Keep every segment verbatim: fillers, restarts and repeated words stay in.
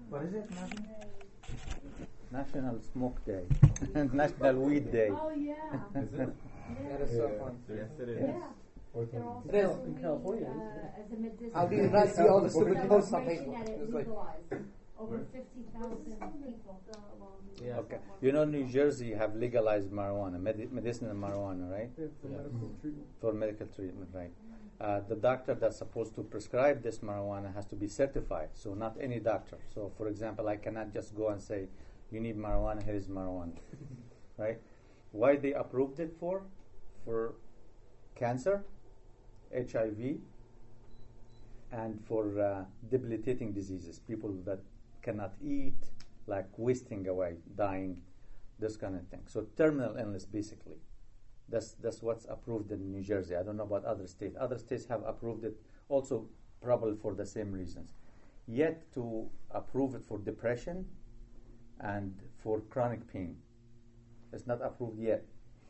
What is it, National? National Smoke Day. National Weed Day. Oh, yeah. Is it? That is so fun. Yes, it is. Yeah. They're also It is. doing, In California, uh, isn't it? as a medicinal. How do you not see all the stupid posts on celebration Facebook? that it It's like, legalized. Over fifty thousand people. Yeah. Okay. You know, New Jersey have legalized marijuana, med- medicinal marijuana, right? Yeah, for medical treatment. For medical treatment, right? Uh, the doctor that's supposed to prescribe this marijuana has to be certified, so not any doctor. So, for example, I cannot just go and say, you need marijuana, here is marijuana, right? Why they approved it for? For cancer, H I V, and for uh, debilitating diseases, people that cannot eat, like wasting away, dying, this kind of thing. So terminal illness, basically. That's that's what's approved in New Jersey. I don't know about other states. Other states have approved it also probably for the same reasons. Yet to approve it for depression and for chronic pain. It's not approved yet.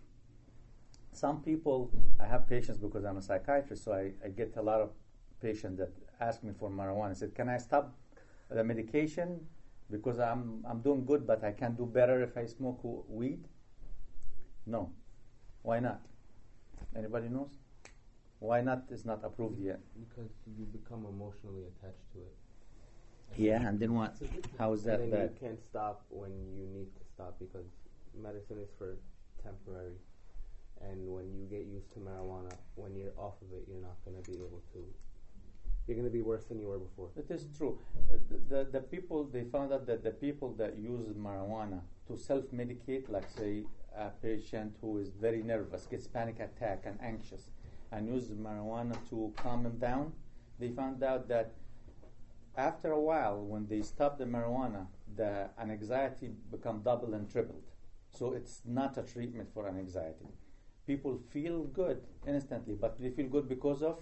Some people, I have patients because I'm a psychiatrist, so I, I get a lot of patients that ask me for marijuana. I said, can I stop the medication because I'm I'm doing good, but I can do better if I smoke w- weed? No. Why not? Anybody knows? Why not? It's not approved yet. Because you become emotionally attached to it. Yeah, and then what? How is that and then bad? you can't stop when you need to stop because medicine is for temporary. And when you get used to marijuana, when you're off of it, you're not going to be able to. You're going to be worse than you were before. It is true. Uh, the, the the people, they found out that the people that use marijuana to self-medicate, like say a patient who is very nervous, gets panic attack and anxious, and uses marijuana to calm him down, they found out that after a while, when they stop the marijuana, the anxiety become double and tripled. So it's not a treatment for anxiety. People feel good instantly, but they feel good because of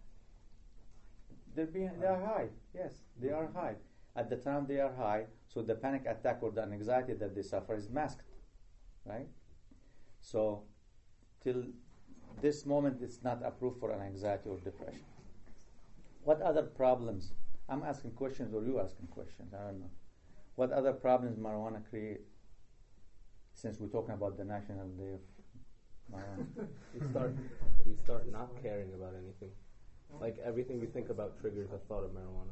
they're being they are high. Yes, they are high. At the time they are high, so the panic attack or the anxiety that they suffer is masked, right? So till this moment, it's not approved for an anxiety or depression. What other problems? I'm asking questions or you asking questions? I don't know. What other problems marijuana create? Since we're talking about the National Day of marijuana. You start, you start not caring about anything. Like everything you think about triggers a thought of marijuana.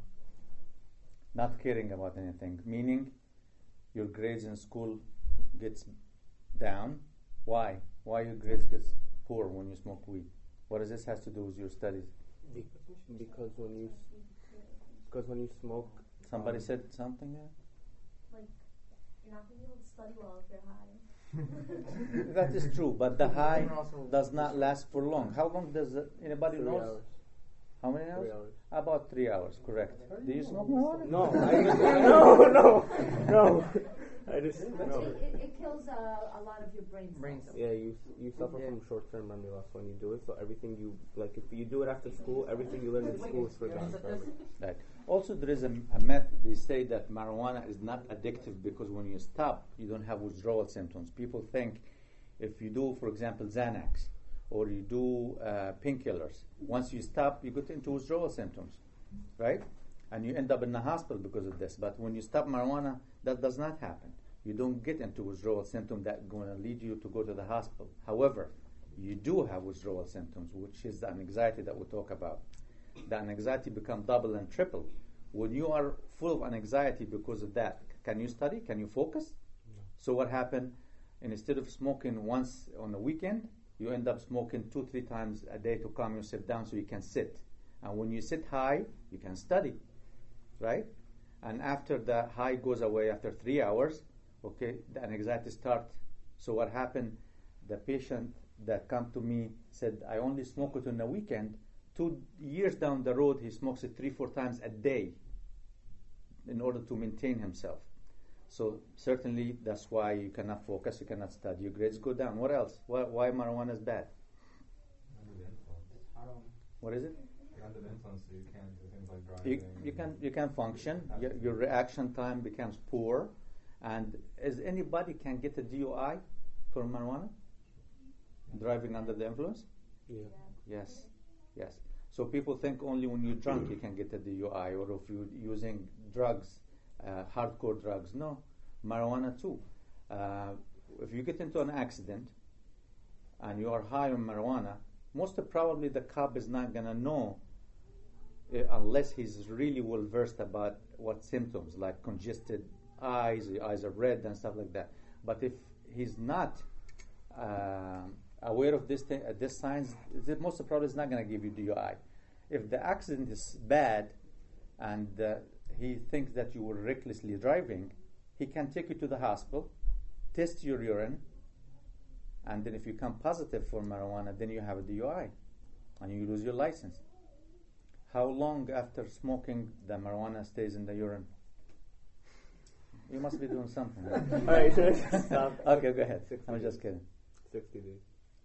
Not caring about anything, meaning your grades in school gets down. Why? Why your grades gets poor when you smoke weed? What does this has to do with your studies? Be- because when you, because when you smoke, Somebody um, said something there? Like, you're not going to be able to study well if you're high. That is true, but the high does not last for long. How long does it, anybody three knows? hours. How many hours? Three hours. About three hours, correct. Do you smoke marijuana? No, I, no, no, no. I just no. It, it, it kills uh, a lot of your brain cells. Brain cells. Yeah, you you suffer Yeah. from short-term memory loss when you do it. So everything you like, if you do it after school, everything you learn in school is forgotten forever. Right. Also, there is a, a myth. They say that marijuana is not addictive because when you stop, you don't have withdrawal symptoms. People think if you do, for example, Xanax or you do uh, painkillers, once you stop, you get into withdrawal symptoms, right? And you end up in the hospital because of this. But when you stop marijuana, that does not happen. You don't get into withdrawal symptoms that going to lead you to go to the hospital. However, you do have withdrawal symptoms, which is the anxiety that we talk about. The anxiety become double and triple. When you are full of anxiety because of that, can you study? Can you focus? No. So what happened? Instead of smoking once on a weekend, you end up smoking two, three times a day to calm yourself down so you can sit. And when you sit high, you can study, right? And after the high goes away after three hours, okay, the anxiety starts. So what happened? The patient that come to me said, I only smoke it on the weekend. Two years down the road, he smokes it three, four times a day in order to maintain himself. So certainly that's why you cannot focus, you cannot study, your grades go down. What else? Why, why marijuana is bad? Under the influence. What is it? You're under the influence, so you can't do things like driving. You, you can you can function. Your, your reaction time becomes poor, and is anybody can get a D U I for marijuana? Driving under the influence? Yeah. Yes, yes. So people think only when you're drunk you can get a D U I, or if you're using drugs uh, hardcore drugs. No, marijuana too. Uh, if you get into an accident and you are high on marijuana, most probably the cop is not going to know uh, unless he's really well versed about what symptoms, like congested eyes, the eyes are red and stuff like that. But if he's not uh, aware of this thing, uh, this signs, the most probably is not going to give you D U I. If the accident is bad and uh, he thinks that you were recklessly driving, he can take you to the hospital, test your urine, and then if you come positive for marijuana, then you have a D U I and you lose your license. How long after smoking the marijuana stays in the urine? You must be doing something. All right, stop. Okay, go ahead. sixty I'm days. just kidding. Sixty days.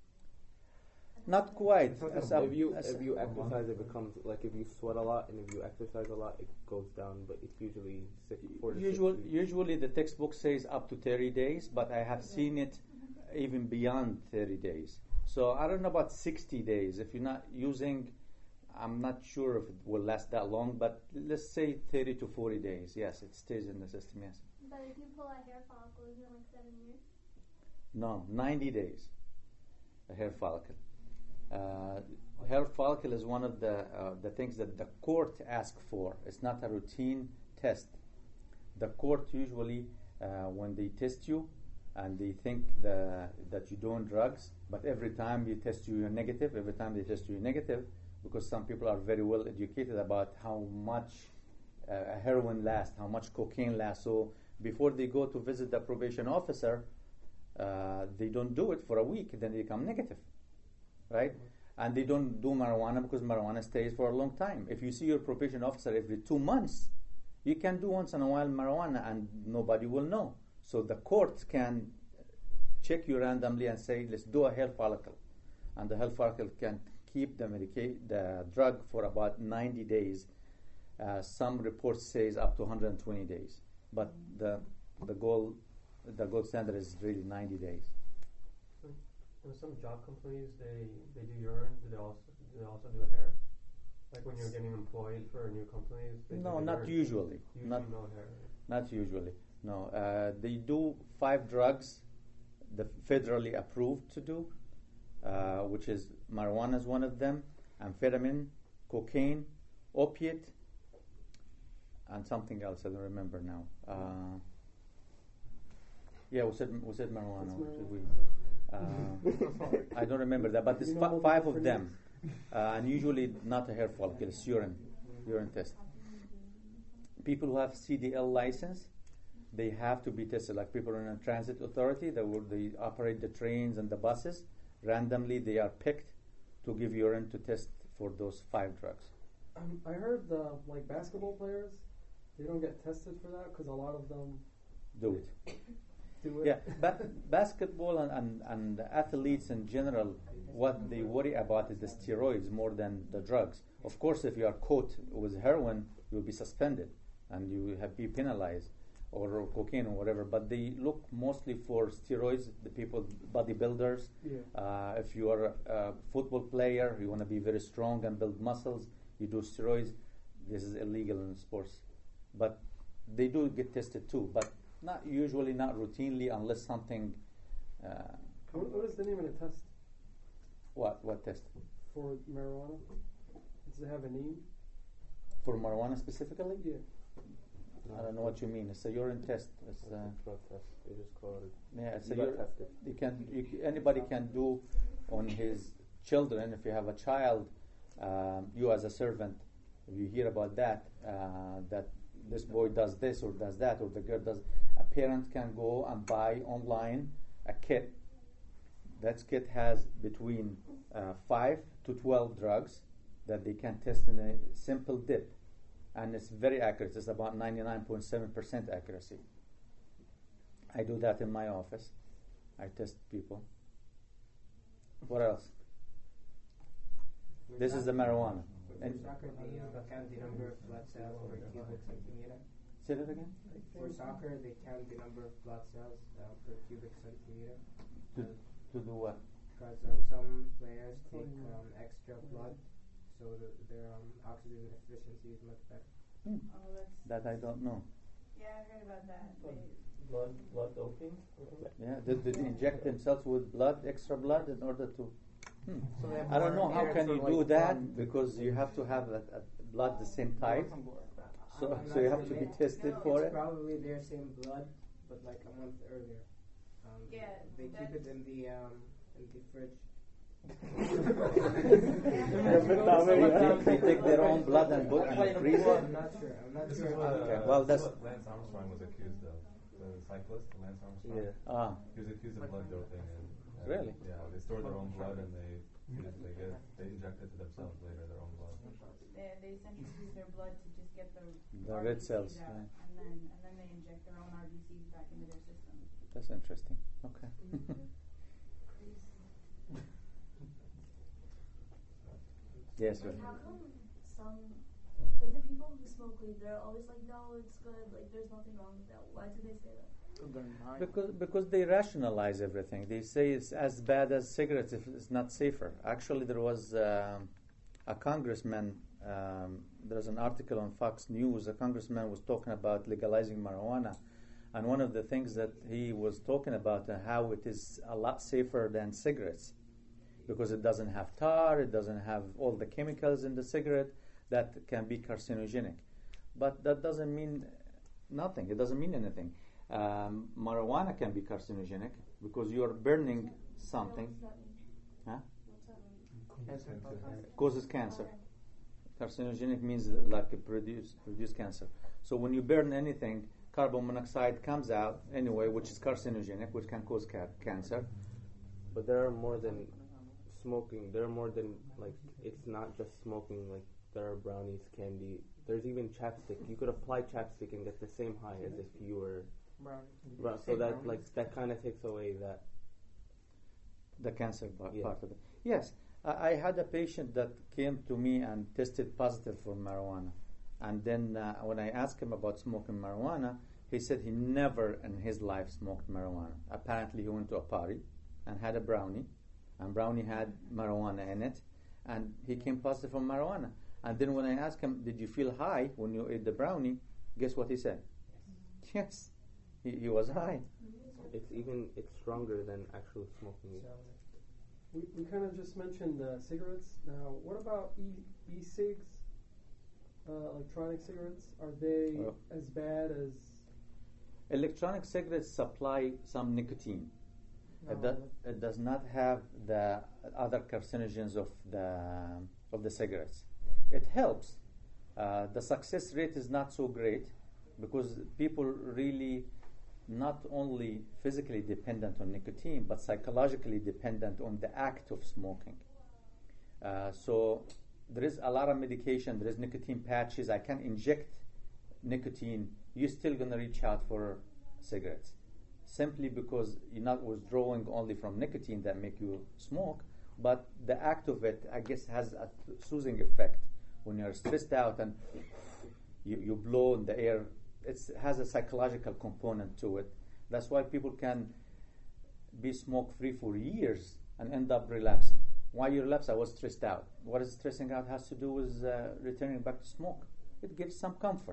Not quite. As a- If you as a- if you exercise, it becomes like if you sweat a lot, and if you exercise a lot, it goes down. But it's usually six, four to Usual, six weeks. usually the textbook says up to thirty days, but I have seen it even beyond thirty days. So I don't know about sixty days. If you're not using, I'm not sure if it will last that long, but let's say thirty to forty days. Yes, it stays in the system, yes. But if you pull a hair follicle, isn't it like seven years? No, ninety days, a hair follicle. Uh, hair follicle is one of the uh, the things that the court asks for. It's not a routine test. The court usually, uh, when they test you, and they think the, that you're doing drugs, but every time you test you, you're negative. Every time they test you, you're negative, because some people are very well educated about how much uh, heroin lasts, how much cocaine lasts. So before they go to visit the probation officer, uh, they don't do it for a week, then they come negative, right? And they don't do marijuana because marijuana stays for a long time. If you see your probation officer every two months, you can do once in a while marijuana and nobody will know. So the court can check you randomly and say, let's do a hair follicle. And the hair follicle can keep the medica- the drug for about ninety days. Uh, some reports says up to one hundred twenty days. But the the goal the gold standard is really ninety days. In some job companies, they, they do urine. Do they also do they also do hair? Like when you're getting employed for new companies. They No, do the not urine. usually. Usually Not no hair. not usually. No, uh, they do five drugs, the federally approved to do, uh, which is marijuana is one of them, amphetamine, cocaine, opiate, and something else I don't remember now. Uh, yeah, we said we said marijuana. What's Did we? marijuana? Uh, I don't remember that, but there's You know fi- what five the of them, uh, and usually not a hair follicle, it's urine, urine test. People who have C D L license, they have to be tested. Like people in a transit authority, they will they operate the trains and the buses. Randomly, they are picked to give urine to test for those five drugs. Um, I heard the like basketball players, they don't get tested for that because a lot of them Do it. do it. Yeah, ba- basketball and, and, and athletes in general, what they worry about is the steroids more than the drugs. Of course, if you are caught with heroin, you'll be suspended and you have be penalized, or cocaine or whatever. But they look mostly for steroids. The people, bodybuilders. Yeah. Uh, if you are a, a football player, you want to be very strong and build muscles, you do steroids. This is illegal in sports, but they do get tested too. But not usually, not routinely, unless something. Uh, What, what is the name of the test what what test for marijuana? Does it have a name? for marijuana specifically? Yeah. I don't know what you mean. It's a urine test. It's It's uh, a blood test. They just call it. yeah, it's You a got ur- tested. you can you, c- anybody can do on his children. If you have a child, um, you as a servant, if you hear about that, uh, that this boy does this or does that, or the girl does, a parent can go and buy online a kit. That kit has between uh, five to twelve drugs that they can test in a simple dip, and it's very accurate. It's about ninety-nine point seven percent accuracy. I do that in my office. I test people. What else? This is the marijuana. For And soccer, they uh, count the number of blood cells per cubic centimeter. say that again. For soccer, they count the number of blood cells uh, per cubic centimeter. To to do what? Because um, some players take um, extra blood, so the, their um, oxygen efficiency is much better. Hmm. Oh, that's That I don't know. Yeah, I heard about that. Blood, They, blood, blood doping. Yeah, they, they inject themselves with blood, extra blood, in order to. Hmm. So they have I don't more know how air can for, you like, do that um, because you have to have a, a blood the same type. So, I'm so not you have sure to be they- tested No, for It's it. probably their same blood, but like a month earlier. Um, Yeah, they keep that's- it in the um in the fridge. They take their own blood and put and freeze I'm it. not sure. I'm not This sure. is what, Okay, uh, well, this is that's- what Lance Armstrong was accused of. The cyclist, Lance Armstrong. Yeah. Ah, He was accused of blood doping. And, and Really? Yeah, they store their own blood and they they get they inject it to themselves later, their own blood. they, they centrifuge their blood to just get the, The R B red Cs cells, out, right. and then and then they inject their own R B Cs back into their system. that's interesting. Okay. Yes, Like, right. how come some, like the people who smoke weed, they're always like, no, it's good, like there's nothing wrong with that. Why do they say that? Because because they rationalize everything. They say it's as bad as cigarettes if it's not safer. Actually, there was um, a congressman. Um, there's an article on Fox News. A congressman was talking about legalizing marijuana, and one of the things that he was talking about uh, how it is a lot safer than cigarettes because it doesn't have tar, it doesn't have all the chemicals in the cigarette that can be carcinogenic. But that doesn't mean nothing. It doesn't mean anything. Um, marijuana can be carcinogenic because you are burning something. What does that mean? Huh? What's that mean? Causes cancer. Okay. Carcinogenic means like it produce produce cancer. So when you burn anything, carbon monoxide comes out anyway, which is carcinogenic, which can cause ca- cancer. But there are more than smoking. There are more than, like, it's not just smoking. Like, there are brownies, candy. There's even chapstick. You could apply chapstick and get the same high as if you were. Bro- so that, like, that kind of takes away that. The cancer part, Yeah. part of it. Yes, I, I had a patient that came to me and tested positive for marijuana, and then uh, when I asked him about smoking marijuana, he said he never in his life smoked marijuana. Apparently, he went to a party and had a brownie, and brownie had marijuana in it, and he came positive for marijuana. And then when I asked him, "Did you feel high when you ate the brownie?" Guess what he said? Yes, he, he was high. It's even, it's stronger than actually smoking it. We, we kind of just mentioned uh, cigarettes. Now, what about e e-cigs, uh, electronic cigarettes? Are they Oh. as bad as? Electronic cigarettes supply some nicotine. It, No, do, it does not have the other carcinogens of the of the cigarettes. It helps. Uh, the success rate is not so great because people really not only physically dependent on nicotine but psychologically dependent on the act of smoking. Uh, so there is a lot of medication. There is nicotine patches. I can inject nicotine. You're still going to reach out for cigarettes simply because you're not withdrawing only from nicotine that make you smoke, but the act of it, I guess, has a soothing effect. When you're stressed out and you, you blow in the air, it has a psychological component to it. That's why people can be smoke-free for years and end up relapsing. Why you relapse? I was stressed out. What is stressing out has to do with uh, returning back to smoke. It gives some comfort.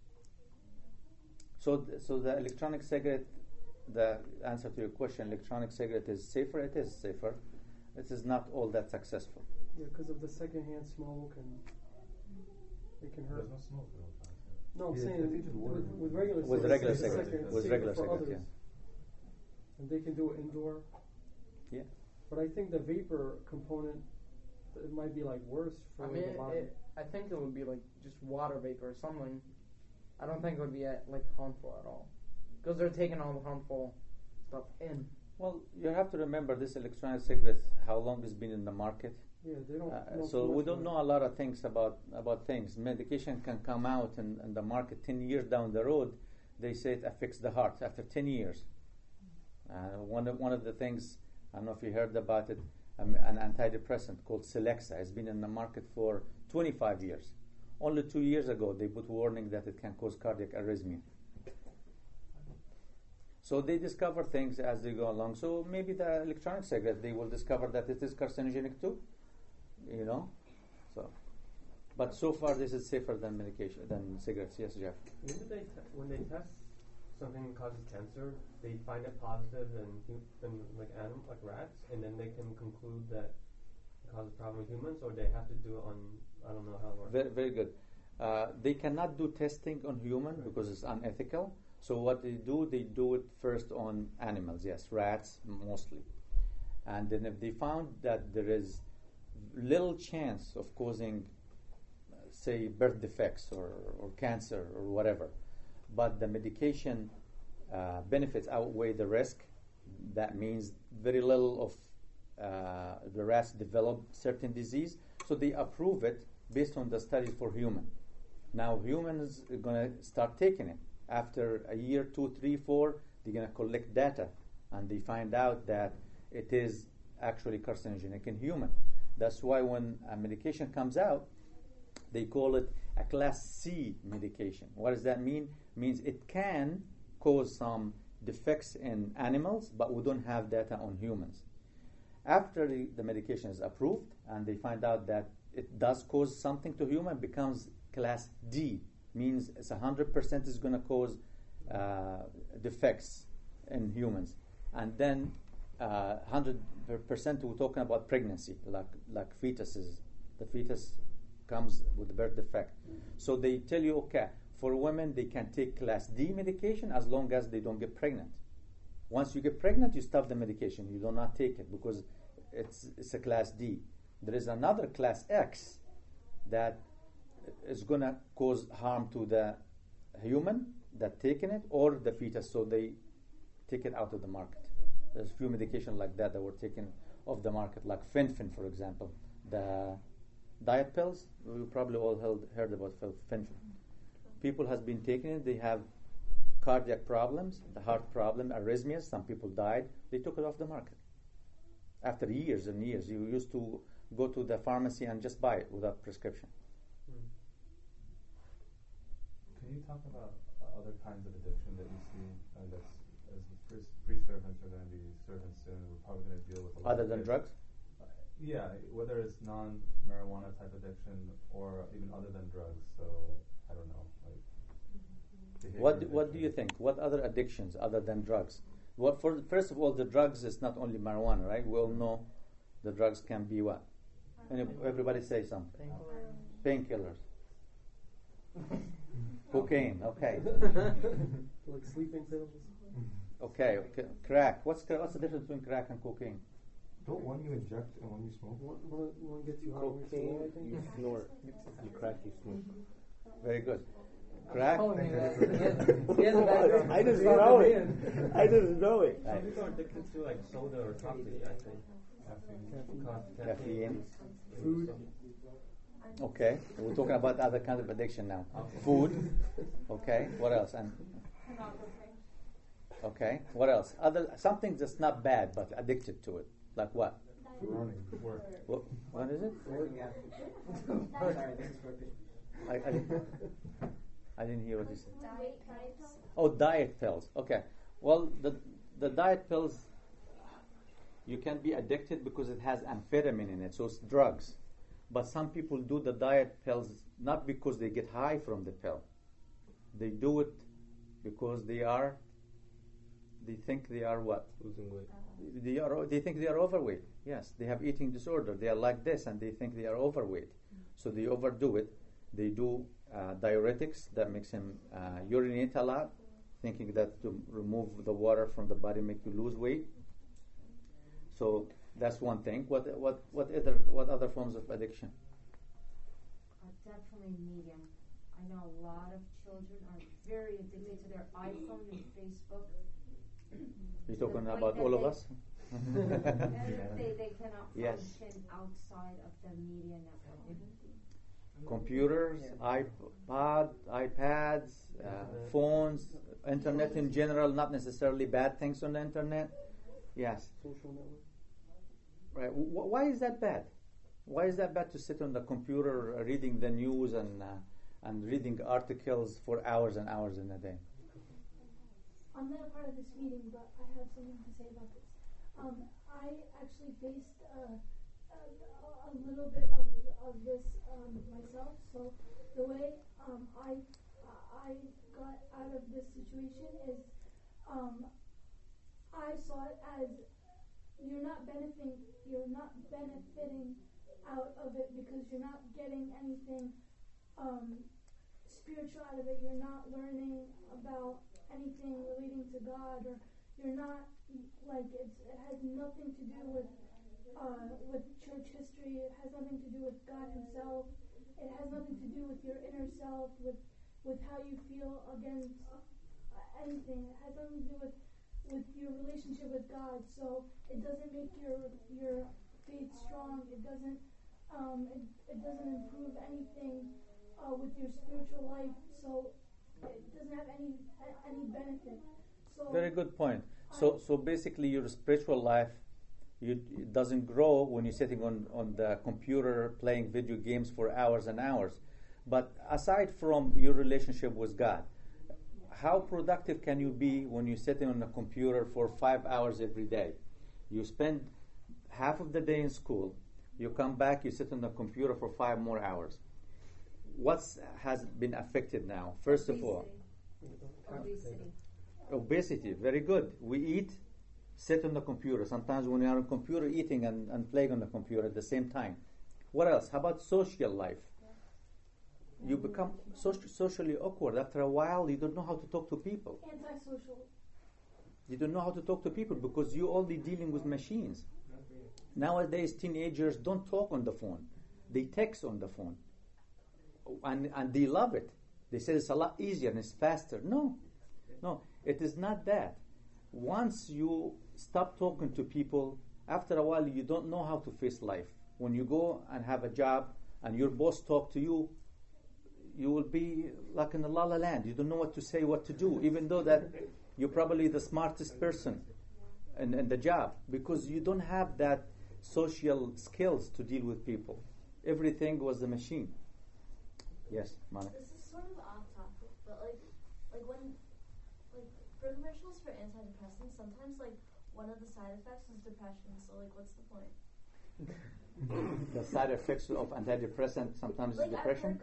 So, th- so the electronic cigarette, the answer to your question, electronic cigarette is safer. It is safer. It is not all that successful. Yeah, because of the secondhand smoke and it can hurt. There's no smoke in electronic cigarettes. No, I'm Yeah, saying I think it's with, water. with regular With cigarettes, regular it's a cigarettes, second- with safer regular for cigarettes, others. And they can do it indoor. Yeah. But I think the vapor component, it might be like worse for I mean, the body. it, I think it would be like just water vapor or something. I don't think it would be uh, like harmful at all, because they're taking all the harmful stuff in. Well, you have to remember this electronic cigarette, how long it's been in the market. Yeah, they don't. Uh, know so too we much don't about know a lot of things about, about things. Medication can come out in, in the market ten years down the road. They say it affects the heart after ten years. Uh, one, of, one of the things, I don't know if you heard about it, um, an antidepressant called Celexa has been in the market for twenty-five years. Only two years ago, they put warning that it can cause cardiac arrhythmia. So they discover things as they go along. So maybe the electronic cigarette, they will discover that it is carcinogenic too. You know, so But so far, this is safer than medication than cigarettes. Yes, Jeff. When do they te- when they test something that causes cancer, they find it positive in, hu- in like anim- like rats, and then they can conclude that it causes a problem in humans, or they have to do it on, I don't know how it works. Very, very good. Uh, they cannot do testing on human because it's unethical. So what they do, they do it first on animals. Yes, rats mostly. And then if they found that there is little chance of causing, uh, say, birth defects or, or cancer or whatever, but the medication uh, benefits outweigh the risk, that means very little of uh, the rats develop certain disease, so they approve it based on the studies for human. Now humans are going to start taking it. After a year, two, three, four, they're going to collect data, and they find out that it is actually carcinogenic in human. That's why when a medication comes out, they call it a class C medication. What does that mean? It means it can cause some defects in animals, but we don't have data on humans. After the, the medication is approved and they find out that it does cause something to human, it becomes class D, means it's one hundred percent is going to cause uh, defects in humans. And then uh, one hundred percent we're talking about pregnancy, like like fetuses. The fetus comes with a birth defect. So they tell you, okay, for women they can take class D medication as long as they don't get pregnant. Once you get pregnant, you stop the medication. You do not take it because it's it's a class D. There is another class X that is going to cause harm to the human that taking it or the fetus, so they take it out of the market. There's few medications like that that were taken off the market, like Fen-Phen, for example. The diet pills, we probably all heard, heard about Fen-Phen. People has been taking it, they have cardiac problems, the heart problem, arrhythmias, some people died, they took it off the market. After years and years, you used to go to the pharmacy and just buy it without prescription. Can you talk about uh, other kinds of addiction that you see uh, that's as pre- pre-servants are going to be servants soon? We're probably going to deal with a lot Other of than kids. drugs? Uh, yeah, whether it's non-marijuana type addiction or even other than drugs. So I don't know. Like What do, what do you think? What other addictions other than drugs? What for? First of all, the drugs is not only marijuana, right? We all know the drugs can be what? And everybody say something. Painkillers. Cocaine. Okay. Like sleeping pills. Okay. Okay. Crack. What's cra- what's the difference between crack and cocaine? Don't one you inject and one you smoke? One, one, one gets you high, one gets you low, I think. You snort. You crack, you smoke. Very good. Crack. Oh, yeah. He has a background. I just know it. I just know it. Some people are addicted to like soda or coffee, I think. Caffeine. Coffee, Caffeine. Food. Okay. We're talking about other kinds of addiction now. Food. Okay. What else? And okay. What else? Other something that's not bad but addicted to it. Like what? Running. work. What, what is it? Sorry, this is for I, I, didn't, I didn't hear what you said. Diet pills. Oh, diet pills. Okay. Well, the the diet pills, you can be addicted because it has amphetamine in it, so it's drugs. But some people do the diet pills not because they get high from the pill. They do it because they are, they think they are what? Losing weight. They are. They think they are overweight. Yes, they have eating disorder. They are like this, and they think they are overweight. So they overdo it. They do uh, diuretics that makes him uh, urinate a lot, thinking that to remove the water from the body make you lose weight. So that's one thing. What what what other what other forms of addiction? Uh, definitely medium. I know a lot of children are very addicted to their iPhone and Facebook. You're To the talking point about that all of they- us? And they, they cannot Yes. function outside of the media network. Computers, iPod, iPads, uh, phones, internet in general, not necessarily bad things on the internet. Yes. Social network. Right. W- why is that bad? Why is that bad to sit on the computer uh, reading the news and uh, and reading articles for hours and hours in a day? I'm not a part of this meeting, but I have something to say about this. Um, I actually faced a, a a, a little bit of, of this um, myself. So the way um, I I got out of this situation is um, I saw it as you're not benefiting you're not benefiting out of it because you're not getting anything um, spiritual out of it. You're not learning about anything relating to God, or you're not like it's, it has nothing to do with uh, with church history. It has nothing to do with God Himself. It has nothing to do with your inner self, with with how you feel against uh, anything. It has nothing to do with with your relationship with God. So it doesn't make your your faith strong. It doesn't um, it, it doesn't improve anything uh, with your spiritual life. So it doesn't have any any benefit. So very good point. So so basically, your spiritual life you, it doesn't grow when you're sitting on on the computer playing video games for hours and hours. But aside from your relationship with God, how productive can you be when you're sitting on a computer for five hours every day? You spend half of the day in school. You come back, you sit on the computer for five more hours. What has been affected now? First of all, Obesity. obesity. Very good. We eat, sit on the computer. Sometimes when we are on the computer, eating and, and playing on the computer at the same time. What else? How about social life? You become soci- socially awkward. After a while, you don't know how to talk to people. Antisocial. You don't know how to talk to people because you're only dealing with machines. Nowadays, teenagers don't talk on the phone. They text on the phone. And, and they love it. They say it's a lot easier and it's faster. No, no, it is not that. Once you stop talking to people, after a while, you don't know how to face life. When you go and have a job and your boss talk to you, you will be like in a la la land. You don't know what to say, what to do, even though that you're probably the smartest person in, in the job, because you don't have that social skills to deal with people. Everything was a machine. Yes, Monica. This is sort of off topic, but like, like when, like for commercials for antidepressants, sometimes like one of the side effects is depression. So like, what's the point? The side effects of antidepressant sometimes like is depression.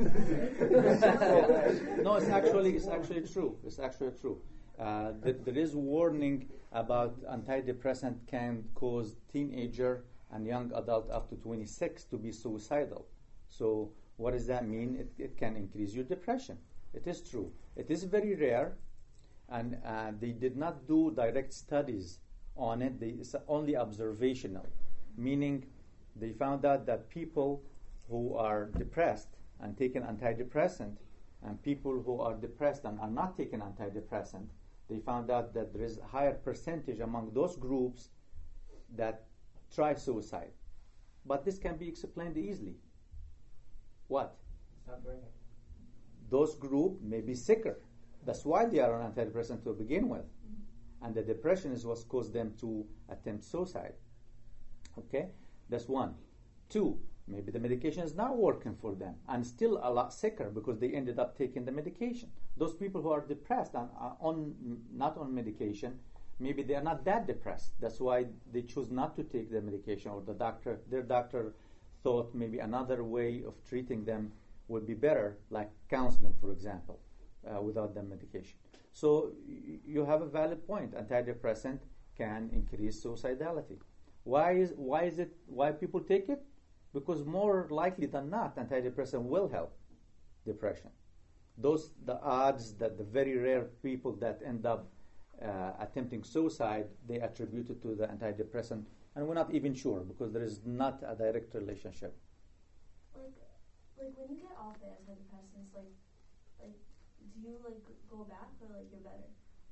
I've No, it's actually it's actually true. It's actually true. Uh, th- there is warning about antidepressant can cause teenager and young adult up to twenty-six to be suicidal. So what does that mean? It, it can increase your depression. It is true. It is very rare, and uh, they did not do direct studies on it. They, it's only observational, meaning they found out that people who are depressed and taking antidepressant and people who are depressed and are not taking antidepressant, they found out that there is a higher percentage among those groups that try suicide. But this can be explained easily. What? Stop drinking. Those group may be sicker. That's why they are on antidepressant to begin with. And the depression is what caused them to attempt suicide. Okay? That's one. Two, maybe the medication is not working for them and still a lot sicker because they ended up taking the medication. Those people who are depressed and are on, not on medication, maybe they are not that depressed. That's why they choose not to take the medication, or the doctor, their doctor thought maybe another way of treating them would be better, like counseling, for example, uh, without the medication. So y- you have a valid point. Antidepressant can increase suicidality. Why is why is it why people take it? Because more likely than not, antidepressant will help depression. Those the odds that the very rare people that end up uh, attempting suicide, they attribute it to the antidepressant, and we're not even sure because there is not a direct relationship. Like, like when you get off the antidepressants, like, like, do you like go back or like you're better?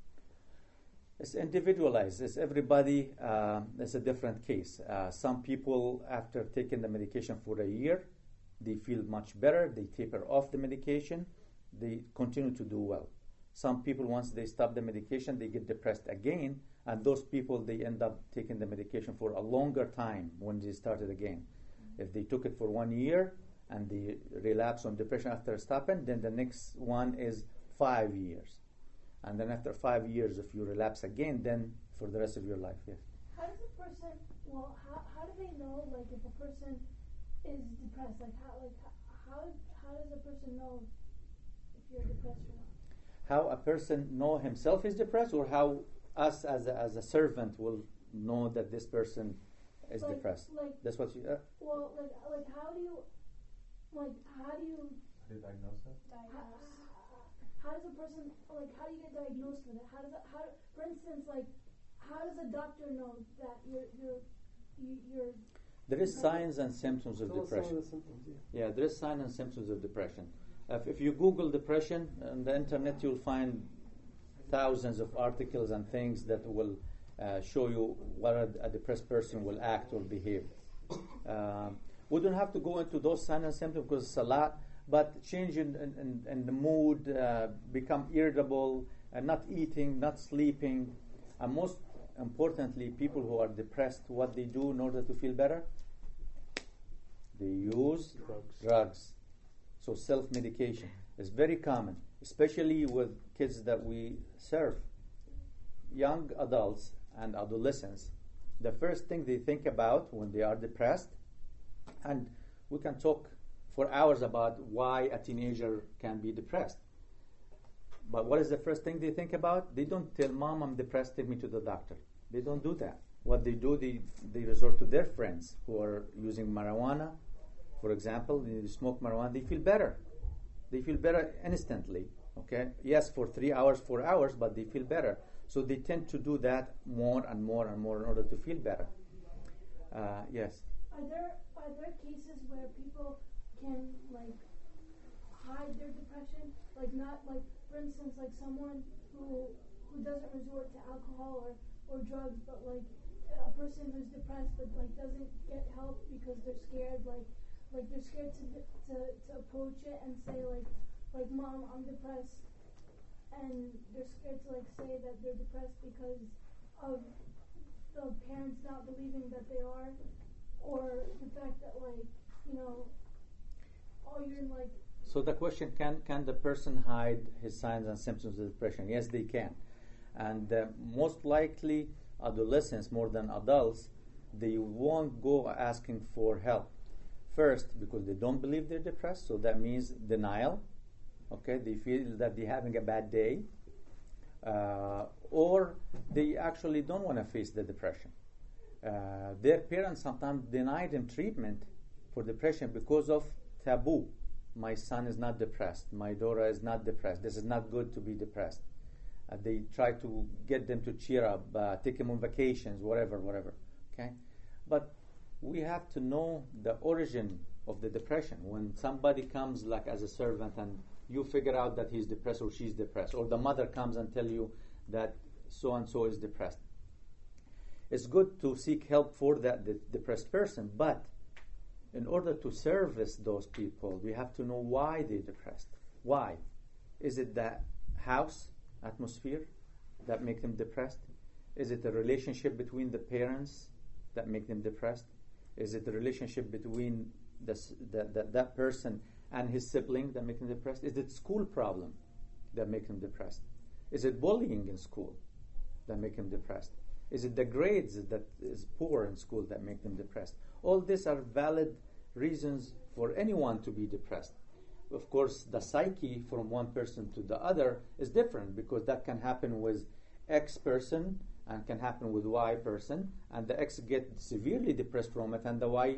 It's individualized. It's everybody. Uh, it's a different case. Uh, some people, after taking the medication for a year, they feel much better. They taper off the medication. They continue to do well. Some people, once they stop the medication, they get depressed again. And those people, they end up taking the medication for a longer time when they started again. Mm-hmm. If they took it for one year and they relapse on depression after stopping, then the next one is five years. And then after five years, if you relapse again, then for the rest of your life, yes. how does a person, well, how, how do they know, like, if a person is depressed? Like, how, like, how, how does a person know if you're depressed or not? How a person know himself is depressed, or how us as a, as a servant will know that this person is like, depressed? Like, That's what you. Uh, well, like, like, how do you, like, how do you? How do you diagnose it? How, how does a person, like, how do you get diagnosed with it? How does it, how, for instance, like, how does a doctor know that you're, you're, you, you're there is signs and symptoms of Tell us some depression. of the symptoms, yeah. Yeah, there is signs and symptoms of depression. Uh, if, if you Google depression on the internet, you'll find thousands of articles and things that will uh, show you what a, a depressed person will act or behave. Um, we don't have to go into those signs and symptoms because it's a lot, but change in, in, in the mood, uh, become irritable, uh, not eating, not sleeping, and most importantly, people who are depressed, what they do in order to feel better? They use Drugs. drugs. So self-medication is very common, especially with kids that we serve. Young adults and adolescents, the first thing they think about when they are depressed, and we can talk for hours about why a teenager can be depressed. But what is the first thing they think about? They don't tell mom, I'm depressed, take me to the doctor. They don't do that. What they do, they, they resort to their friends who are using marijuana. For example, they smoke marijuana, they feel better. They feel better instantly. Okay? Yes, for three hours, four hours, but they feel better. So they tend to do that more and more and more in order to feel better. Uh, yes? Are there, are there cases where people can, like, hide their depression? Like, not, like, for instance, like someone who who doesn't resort to alcohol or, or drugs, but like a person who's depressed but like doesn't get help because they're scared, like like they're scared to to, to approach it and say like like mom, I'm depressed, and they're scared to like say that they're depressed because of the parents not believing that they are, or the fact that like, you know, oh, you're in like. So the question, can can the person hide his signs and symptoms of depression? Yes, they can. And uh, most likely adolescents more than adults, they won't go asking for help. First, because they don't believe they're depressed, so that means denial. Okay, they feel that they're having a bad day. Uh, or they actually don't want to face the depression. Uh, their parents sometimes deny them treatment for depression because of taboo. My son is not depressed. My daughter is not depressed. This is not good to be depressed. Uh, they try to get them to cheer up, uh, take them on vacations, whatever, whatever. Okay, but we have to know the origin of the depression. When somebody comes like as a servant and you figure out that he's depressed or she's depressed, or the mother comes and tell you that so and so is depressed, it's good to seek help for that the depressed person. But in order to service those people, we have to know why they're depressed. Why? Is it the house atmosphere that make them depressed? Is it the relationship between the parents that make them depressed? Is it the relationship between the, the, the, that person and his sibling that make them depressed? Is it school problem that make them depressed? Is it bullying in school that make them depressed? Is it the grades that is poor in school that make them depressed? All these are valid reasons for anyone to be depressed. Of course, the psyche from one person to the other is different, because that can happen with X person and can happen with Y person, and the X get severely depressed from it, and the Y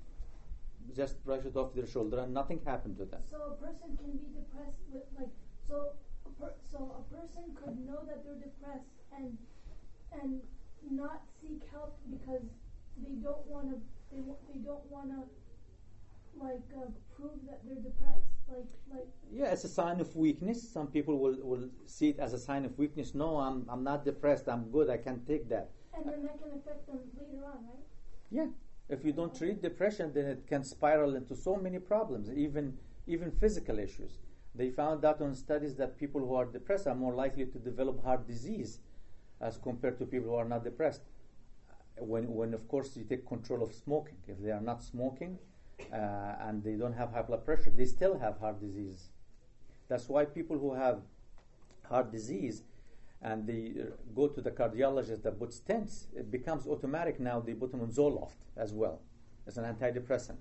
just brush it off their shoulder and nothing happened to them. So a person can be depressed with like so a per, so a person could know that they're depressed and and not seek help because they don't want to they w- they don't want to like uh, prove that they're depressed, like like Yeah, it's a sign of weakness. Some people will, will see it as a sign of weakness. No, I'm I'm not depressed. I'm good. I can take that. and then that can affect them later on, right? Yeah. If you don't treat depression, then it can spiral into so many problems, even even physical issues. They found out on studies that people who are depressed are more likely to develop heart disease as compared to people who are not depressed. When, when of course, you take control of smoking. If they are not smoking uh, and they don't have high blood pressure, they still have heart disease. That's why people who have heart disease, and they uh, go to the cardiologist that puts stents, it becomes automatic now. They put them on Zoloft as well as an antidepressant.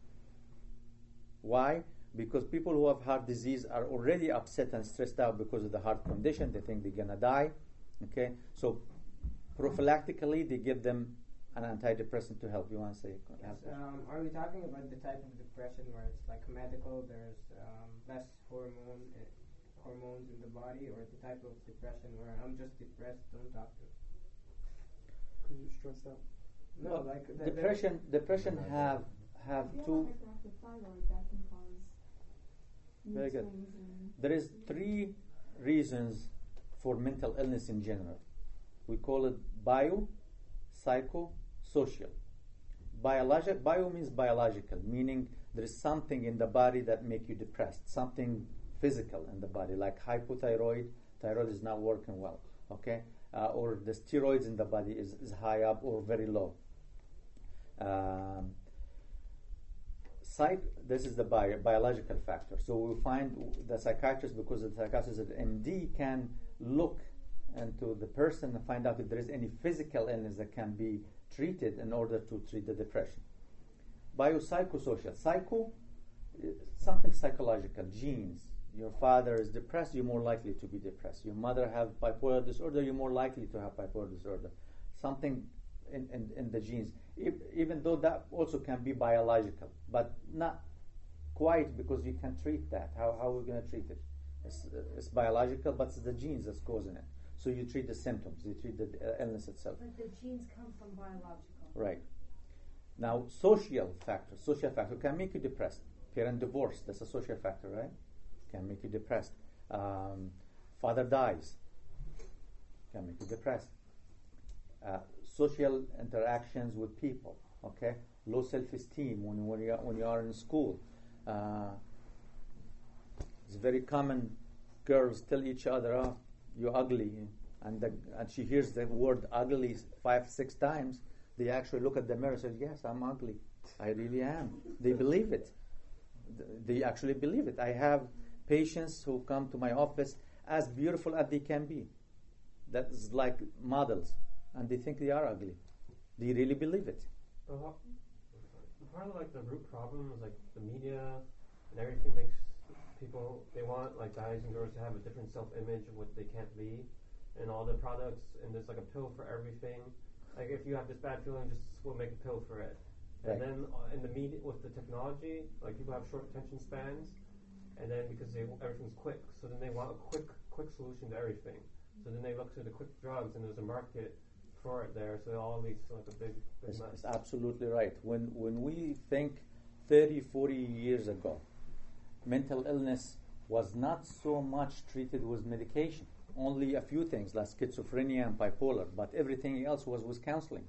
Why? Because people who have heart disease are already upset and stressed out because of the heart condition. They think they're gonna die. Okay, so prophylactically they give them an antidepressant to help. You want to say? Yes, um, are we talking about the type of depression where it's like medical, there's um, less hormone, uh, hormones in the body, or the type of depression where I'm just depressed, don't talk to me? Because you're stressed out. No, Well, like the, depression. Depression have have If you two. have hyperactive thyroid, that can cause mood Very good. swings and There is three reasons for mental illness in general. We call it bio, psycho, social. Biologic, bio means biological, meaning there is something in the body that make you depressed, something physical in the body, like hypothyroid, thyroid is not working well, okay? Uh, or the steroids in the body is, is high up or very low. Um, Psych, this is the bio, biological factor. So we find the psychiatrist, because the psychiatrist at M D can look into the person and find out if there is any physical illness that can be treated in order to treat the depression. Biopsychosocial. Psycho, something psychological, genes. Your father is depressed, you're more likely to be depressed. Your mother have bipolar disorder, you're more likely to have bipolar disorder. Something in, in, in the genes. If, even though that also can be biological, but not quite, because you can treat that. How, how are we going to treat it? It's, it's biological, but it's the genes that's causing it. So you treat the symptoms, you treat the uh, illness itself. But the genes come from biological. Right. Now, social factors, social factor can make you depressed. Parent divorce, that's a social factor, right? Can make you depressed. Um, father dies, can make you depressed. Uh, social interactions with people, okay? Low self-esteem when, when, you, are, when you are in school. Uh, it's very common, girls tell each other, oh, you're ugly. And, the, and she hears the word ugly five, six times. They actually look at the mirror and say, yes, I'm ugly. I really am. They believe it. They actually believe it. I have patients who come to my office as beautiful as they can be. That's like models. And they think they are ugly. They really believe it. But how, part of like the root problem is like the media and everything makes people, they want like guys and girls to have a different self-image of what they can't be, and all the products, and there's like a pill for everything. Like if you have this bad feeling, just we'll make a pill for it. And Right. then uh, in the media, with the technology, like people have short attention spans, and then because they everything's quick, so then they want a quick, quick solution to everything. So then they look to the quick drugs, and there's a market for it there. So it all leads to like a big, big It's, mess. it's absolutely right. When when we think thirty, forty years ago, mental illness was not so much treated with medication. Only a few things like schizophrenia and bipolar, but everything else was with counseling.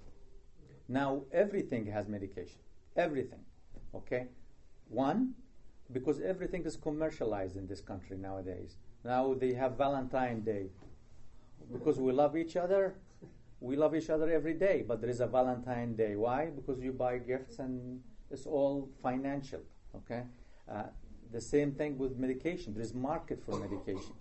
Now everything has medication. Everything. Okay? One, because everything is commercialized in this country nowadays. Now they have Valentine's Day. Because we love each other, we love each other every day, but there is a Valentine's Day. Why? Because you buy gifts and it's all financial. Okay? Uh, the same thing with medication. There is market for medication.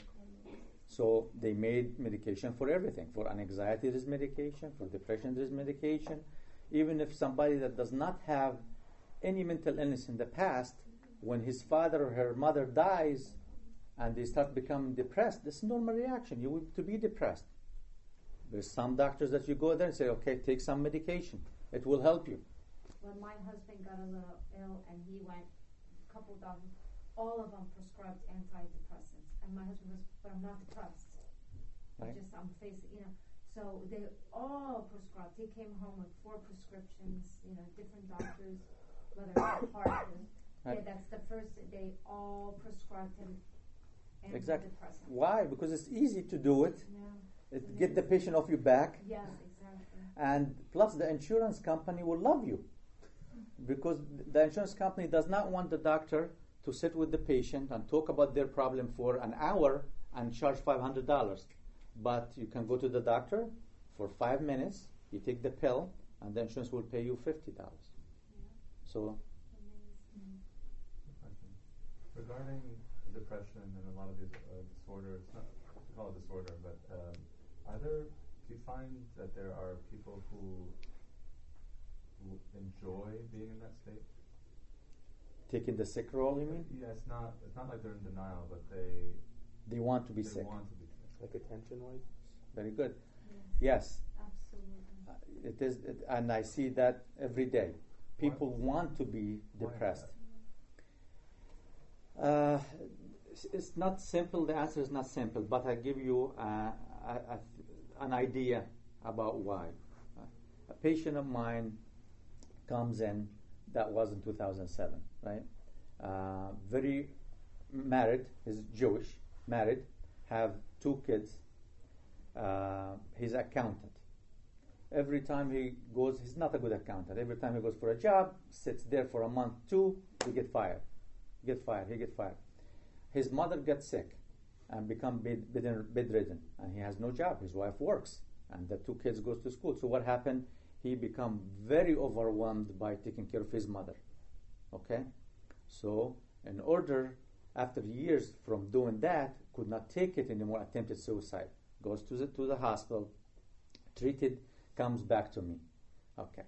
So they made medication for everything. For anxiety, there is medication. For depression, there is medication. Even if somebody that does not have any mental illness in the past, when his father or her mother dies and they start becoming depressed, this is a normal reaction. You want to be depressed. There's some doctors that you go there and say, okay, take some medication. It will help you. When my husband got a little ill and he went a couple doctors, all of them prescribed antidepressants. And my husband goes, but I'm not depressed. Right. I just, I'm facing, you know. So they all prescribed. He came home with four prescriptions, you know, different doctors, whether it's heart. Right. Yeah, that's the first, they all prescribed him antidepressants. Exactly. Why? Because it's easy to do it. Yeah. It get the patient off your back. Yes, exactly. And plus the insurance company will love you. Because the insurance company does not want the doctor to sit with the patient and talk about their problem for an hour and charge five hundred dollars. But you can go to the doctor for five minutes, you take the pill, and the insurance will pay you fifty dollars. Yeah. So, Question. Regarding depression and a lot of these uh, disorders, not to call it disorder, but um, Are there? Do you find that there are people who who enjoy being in that state? Taking the sick role, you mean? Yeah, it's not. It's not like they're in denial, but they They want to be they sick. want to be sick. Like attention wise? Very good. Yes. Yes, Absolutely. uh, it is, it, and I see that every day. People want to be Why is depressed. Uh, it's, it's not simple. The answer is not simple, but I give you uh, a, a, an idea about why. Uh, a patient of mine comes in. That was in two thousand seven, right? Uh, very married. He's Jewish, married, have two kids. Uh, he's accountant. Every time he goes, he's not a good accountant. Every time he goes for a job, sits there for a month, two, he get fired. Get fired, he get fired. His mother gets sick and become bed, bedridden, bedridden, and he has no job. His wife works, and the two kids goes to school. So what happened? He become very overwhelmed by taking care of his mother. Okay? So in order, after years from doing that, could not take it anymore, attempted suicide. Goes to the, to the hospital, treated, comes back to me. Okay.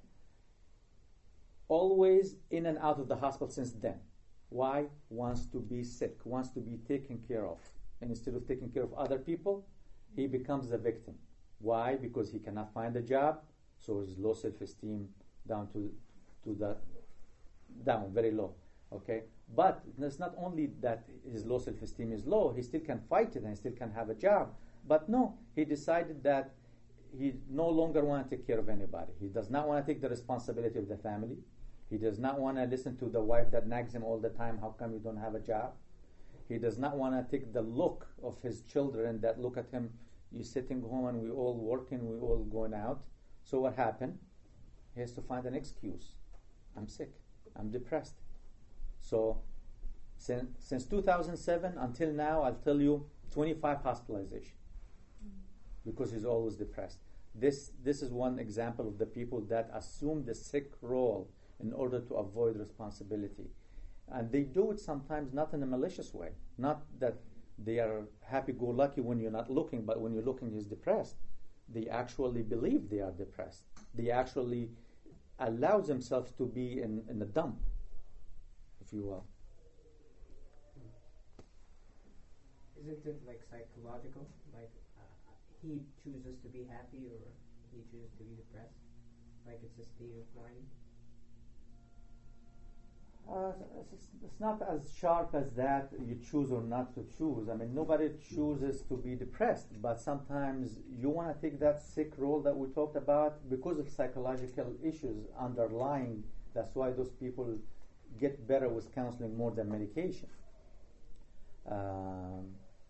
Always in and out of the hospital since then. Why? Wants to be sick, wants to be taken care of. And instead of taking care of other people, he becomes the victim. Why? Because he cannot find a job, so his low self-esteem down to to the down, very low. Okay? But it's not only that his low self-esteem is low, he still can fight it and still can have a job. But no, he decided that he no longer want to take care of anybody. He does not want to take the responsibility of the family. He does not want to listen to the wife that nags him all the time, how come you don't have a job? He does not want to take the look of his children that look at him, you sitting home and we all working, we all going out. So what happened? He has to find an excuse. I'm sick. I'm depressed. So since, since two thousand seven until now, I'll tell you, twenty-five hospitalizations. Because he's always depressed. This this is one example of the people that assume the sick role in order to avoid responsibility. And they do it sometimes not in a malicious way. Not that they are happy-go-lucky when you're not looking, but when you're looking, he's depressed. They actually believe they are depressed. They actually allow themselves to be in, in a dump, if you will. Isn't it like psychological? Like he chooses to be happy or he chooses to be depressed? Like it's a state of mind? Uh, it's, it's not as sharp as that, you choose or not to choose. I mean, nobody chooses to be depressed, but sometimes you want to take that sick role that we talked about because of psychological issues underlying. That's why those people get better with counseling more than medication. Um,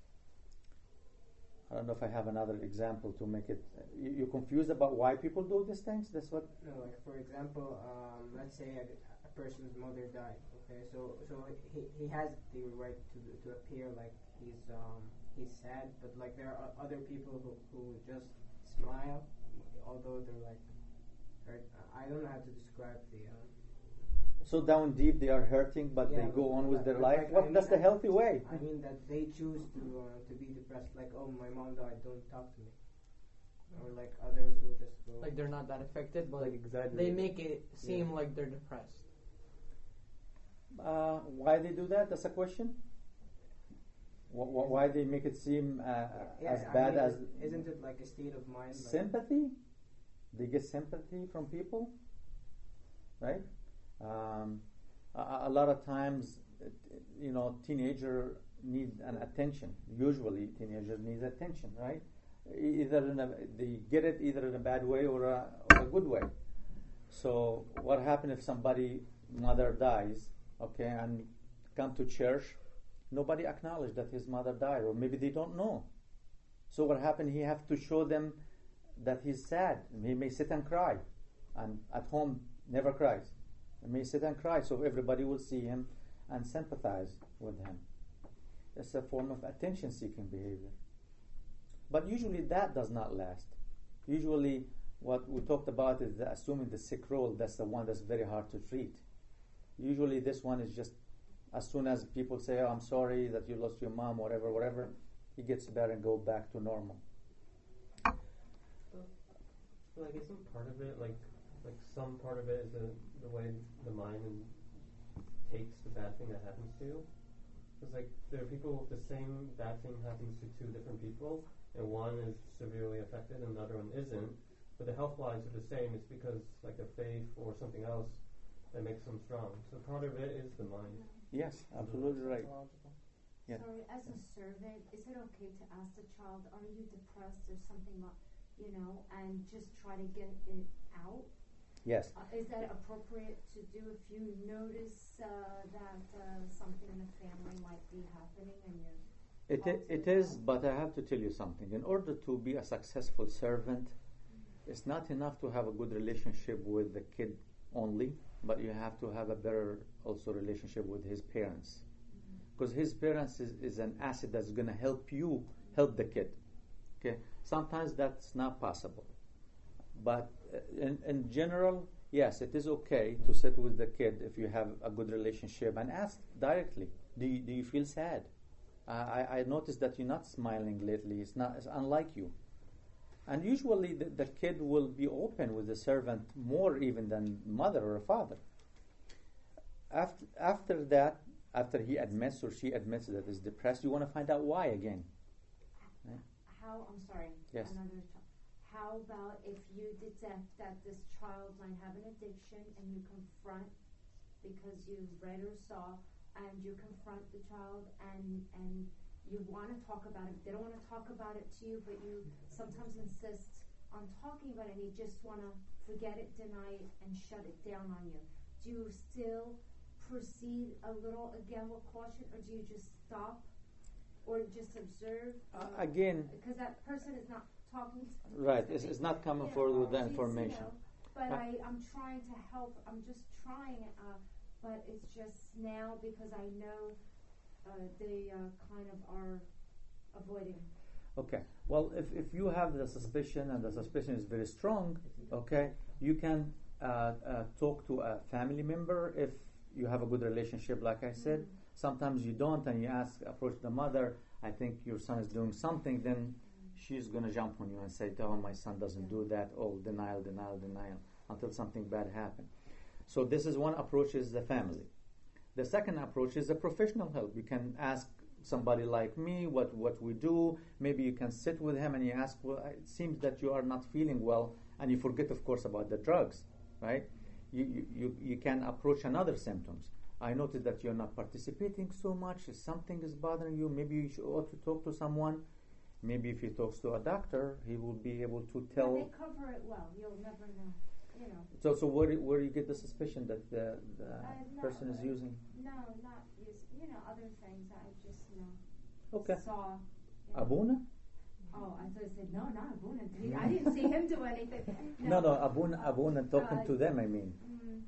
I don't know if I have another example to make it. You, you're confused about why people do these things? That's what? No, like for example, um, let's say a, a person's mother died. Okay, so so he, he has the right to to appear like he's um he's sad, but like there are other people who, who just smile, although they're like hurt. I don't know how to describe the. Um, So down deep they are hurting, but yeah, they go on with their but life. like, Well, I mean, that's the healthy way. I mean that they choose to uh, to be depressed. Like, oh, my mom died, don't talk to me. Or like others who just go. Like they're not that affected, but Like exaggerate. they make it seem Yeah. like they're depressed. Uh, why they do that? That's a question. Wh- wh- why they make it seem uh, Yeah, as I bad mean, as isn't it like a state of mind? Like sympathy? They get sympathy from people, right? Um, a, a lot of times, uh, you know, teenager need an attention. Usually, teenagers need attention, right? Either in a, they get it either in a bad way or a, or a good way. So, what happens if somebody mother dies, okay, and come to church? Nobody acknowledged that his mother died, or maybe they don't know. So, what happened? He have to show them that he's sad. He may sit and cry, and at home never cries. He may sit and cry, so everybody will see him and sympathize with him. It's a form of attention-seeking behavior. But usually that does not last. Usually what we talked about is the assuming the sick role. That's the one that's very hard to treat. Usually this one is just as soon as people say, oh, I'm sorry that you lost your mom, whatever, whatever, he gets better and go back to normal. Like, isn't part of it like, like some part of it is the the way the mind and takes the bad thing that happens to you? Because like there are people with the same bad thing happens to two different people, and one is severely affected and the other one isn't. But the health wise are the same. It's because like their faith or something else that makes them strong. So part of it is the mind. Yes, absolutely right. Yeah. Sorry, as a servant, is it okay to ask the child, are you depressed or something, like, you know, and just try to get it out? Yes. Uh, is that appropriate to do if you notice uh, that uh, something in the family might be happening and you're It, i- it is, but I have to tell you something. In order to be a successful servant, it's not enough to have a good relationship with the kid only, but you have to have a better also relationship with his parents. Because his parents is, is an asset that's going to help you help the kid. Okay, sometimes that's not possible, but uh, in, in general, yes, it is okay to sit with the kid if you have a good relationship and ask directly, do you, do you feel sad? Uh, I, I noticed that you're not smiling lately. It's not, it's unlike you. And usually the, the kid will be open with the servant more even than mother or father. After, after that, after he admits or she admits that he's depressed, you want to find out why again. Right? How, I'm sorry, Yes. another ch- how about if you detect that this child might have an addiction and you confront, because you read or saw, and you confront the child and, and you want to talk about it. They don't want to talk about it to you, but you sometimes insist on talking about it and you just want to forget it, deny it, and shut it down on you. Do you still proceed a little again with caution, or do you just stop or just observe? Uh, again, because that person is not talking to right, it's, it's not coming you know, forward with the she's, information. You know, but Uh, I, I'm trying to help. I'm just trying, uh, but it's just now because I know uh, they uh, kind of are avoiding. Okay. Well, if, if you have the suspicion and the suspicion is very strong, okay, you can uh, uh, talk to a family member if you have a good relationship, like I said. Mm-hmm. Sometimes you don't, and you ask, approach the mother, I think your son is doing something, then mm-hmm. she's going to jump on you and say, oh, my son doesn't do that. Oh, denial, denial, denial, until something bad happens. So this is one approach, is the family. The second approach is the professional help. You can ask somebody like me what, what we do. Maybe you can sit with him and you ask, well, it seems that you are not feeling well, and you forget, of course, about the drugs, right? You, you, you, you can approach another symptoms. I noticed that you're not participating so much. Something is bothering you. Maybe you should, ought to talk to someone. Maybe if he talks to a doctor, he will be able to tell. Yeah, they cover it well. You'll never know. You know. So, so where, where do you get the suspicion that the, the Uh, no, person is uh, using? No, not use. You know, other things. I just you know. Okay. Saw. You know. Abuna? Oh, I thought you said no, not Abuna. He, I didn't see him do anything. No, no, Abuna, Abuna talking uh, to them, I mean. Mm,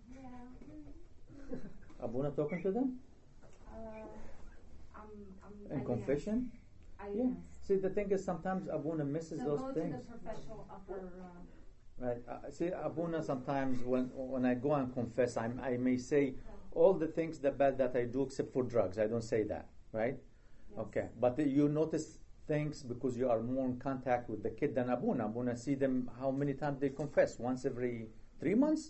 yeah. Abuna talking to them? Uh, I'm, I'm, In I confession? I Yeah. yes. See, the thing is, sometimes Abuna misses So those go things. to the professional upper. Uh, Right. Uh, see, Abuna, sometimes when when I go and confess, I'm, I may say all the things that bad that I do except for drugs. I don't say that, right? yes. Okay. But uh, you notice things because you are more in contact with the kid than Abuna. Abuna, see them, how many times they confess? Once every three months?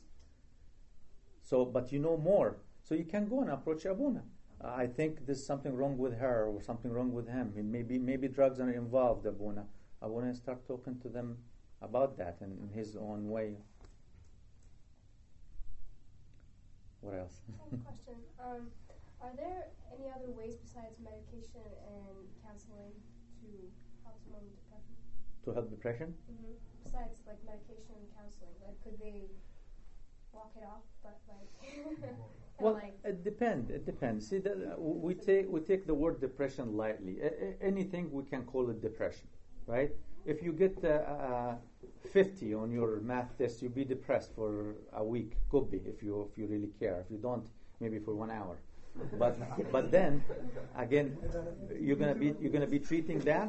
So, but you know more. So you can go and approach Abuna. Uh, I think there's something wrong with her or something wrong with him. And maybe maybe drugs are involved, Abuna. Abuna, start talking to them about that in, in his own way. What else? I have a question. Um, are there any other ways besides medication and counseling to help someone with depression? To help depression? Mm-hmm. Besides like medication and counseling, like could they walk it off? But like, Well, like it depends. It depends. See, the, uh, we take we take the word depression lightly. A- a- anything we can call it depression, right? If you get uh, uh, fifty on your math test, you'll be depressed for a week. Could be if you if you really care. If you don't, maybe for one hour. But but then again, you're gonna be you're gonna be treating that.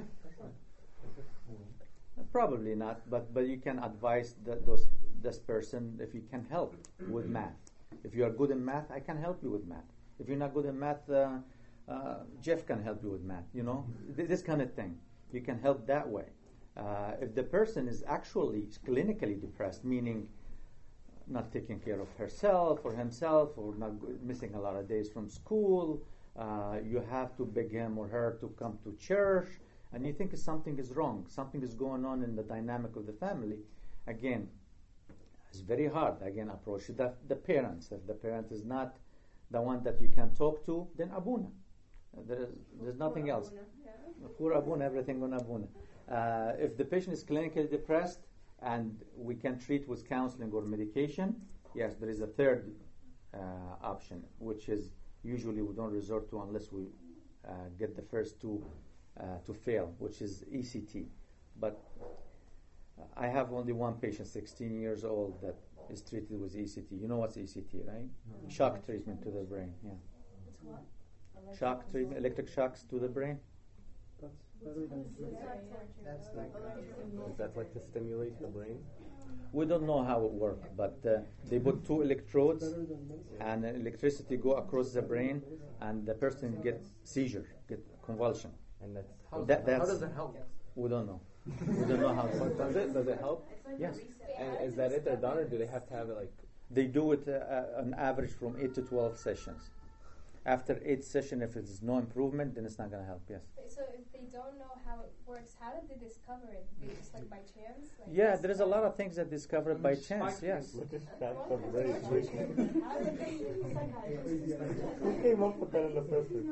Probably not. But but you can advise that those this person if you can help with math. If you are good in math, I can help you with math. If you're not good in math, uh, uh, Jeff can help you with math. You know, Th- this kind of thing. You can help that way. Uh, if the person is actually clinically depressed, meaning not taking care of herself or himself, or not go- missing a lot of days from school, uh, you have to beg him or her to come to church, and you think something is wrong, something is going on in the dynamic of the family. Again, it's very hard. Again, approach the, the parents. If the parent is not the one that you can talk to, then Abuna. Uh, There is, there's nothing else. For Abuna, everything on Abuna. Uh, if the patient is clinically depressed and we can treat with counseling or medication, yes, there is a third uh, option, which is usually we don't resort to unless we uh, get the first two uh, to fail, which is E C T. But I have only one patient, sixteen years old, that is treated with E C T. You know what's E C T, right? No. Shock treatment to the brain, yeah. It's what? Shock treatment, electric shocks to the brain. That's better than That's like That's like to stimulate the brain. We don't know how it works, but uh, they put two electrodes and electricity go across the brain, and the person gets seizure, get convulsion. And that's How, That- how that's- does it help? We don't know. We don't know how. But does it? Does it help? Yes, And is that it? They're done, or do they have to have it like? they do it uh, uh, on average from eight to twelve sessions. After eight sessions, if there's no improvement, then it's not going to help. Yes. So if they don't know how it works, how did they discover it? They just like by chance? Like Yeah, this- there is a lot of things that discovered by chance. Yes. How did they- Who came up with that in the first place?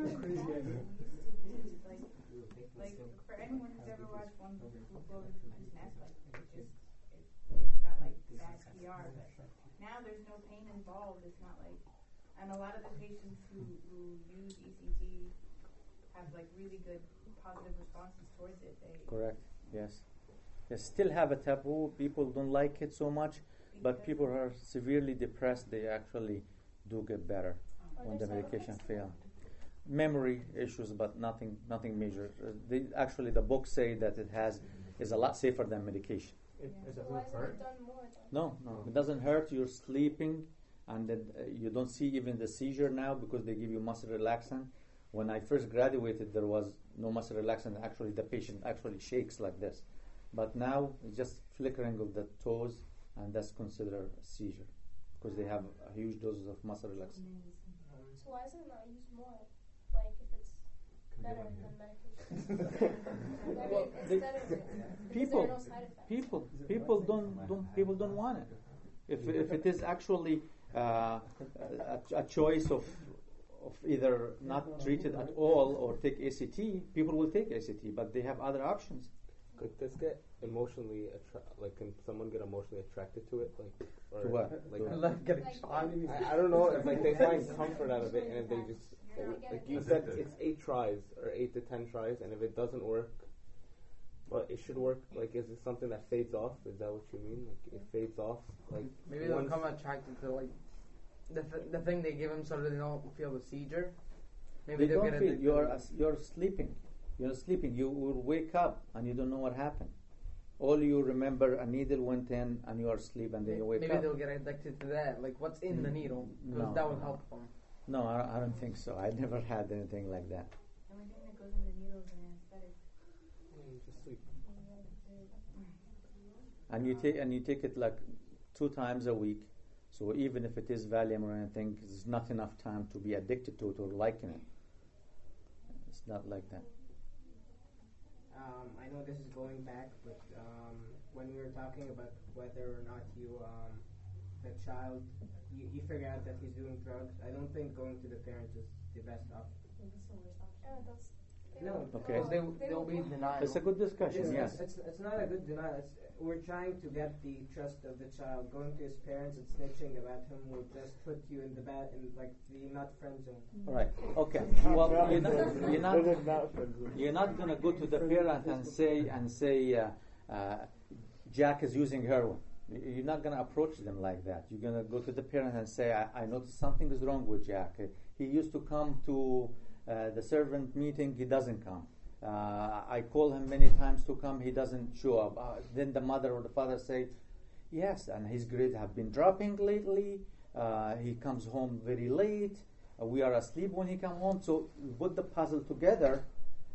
Like, for anyone who's ever watched One Flew Over the Cuckoo's Nest, like, it just, it, it's got, like, bad P R, but now there's no pain involved, it's not like, and a lot of the patients who, who use E C T have, like, really good positive responses towards it. They, Correct. Yes. They still have a taboo. People don't like it so much, but people who are severely depressed, they actually do get better Are when the there side medication effects? fails. Memory issues, but nothing, nothing major. Uh, they actually, the books say that it has is a lot safer than medication. It, it So doesn't why isn't hurt. it done more then? No, no, it doesn't hurt. You're sleeping, and then uh, you don't see even the seizure now because they give you muscle relaxant. When I first graduated, there was no muscle relaxant. Actually, the patient actually shakes like this, but now it's just flickering of the toes, and that's considered a seizure because they have a huge doses of muscle relaxant. So why is it not used more? Like if it's better than medication? I Well, mean, it's they- better because people, there are no side effects. people, people don't, don't, people don't want it. If if it is actually uh, a, a choice of of either not treated at all or take A C T, people will take A C T, but they have other options. Could this get emotionally attra- like can someone get emotionally attracted to it? Like or To what? Like To- Love getting Like, shot. I, I don't know. It's like they find comfort out of it, and if they just You're not like getting you it. said, it's eight tries or eight to ten tries, and if it doesn't work, but it should work. Like, is it something that fades off? Is that what you mean? Like it fades off? Like Maybe they'll once- become attracted to like the th- the thing they give them so that they don't feel the seizure. Maybe They they'll don't get feel addicted. you're as- you're sleeping. You're sleeping. You will wake up and you don't know what happened. All you remember, a needle went in and you are asleep, and then you wake Maybe up. they'll get addicted to that. Like what's in the needle, because No. that would help them. No, I, I don't think so. I never had anything like that. the only thing that goes in the needle is an anesthetic. you just sleep. And you take and you take it like two times a week. So even if it is Valium or anything, it's not enough time to be addicted to it or liking it. It's not like that. Um, I know this is going back, but um, when we were talking about whether or not you, um, the child, you, you figure out that he's doing drugs, I don't think going to the parents is the best option. Yeah, that's, they No, don't- Okay. Because they they they'll don't be want- denied. It's a good discussion. It's, Yes. it's, it's not a good denial. It's, we're trying to get the trust of the child. Going to his parents and snitching about him will just put you in the bad, in like the not friend zone. Right. Okay. Well, you're not you're not you're not gonna go to the parent and say and say uh, uh, Jack is using heroin. Y- You're not gonna approach them like that. You're gonna go to the parent and say, I, I noticed something is wrong with Jack. Uh, He used to come to uh, the servant meeting. He doesn't come. Uh, I call him many times to come. He doesn't show up. Uh, then the mother or the father say, yes, and his grades have been dropping lately. Uh, he comes home very late. Uh, we are asleep when he come home. So we put the puzzle together,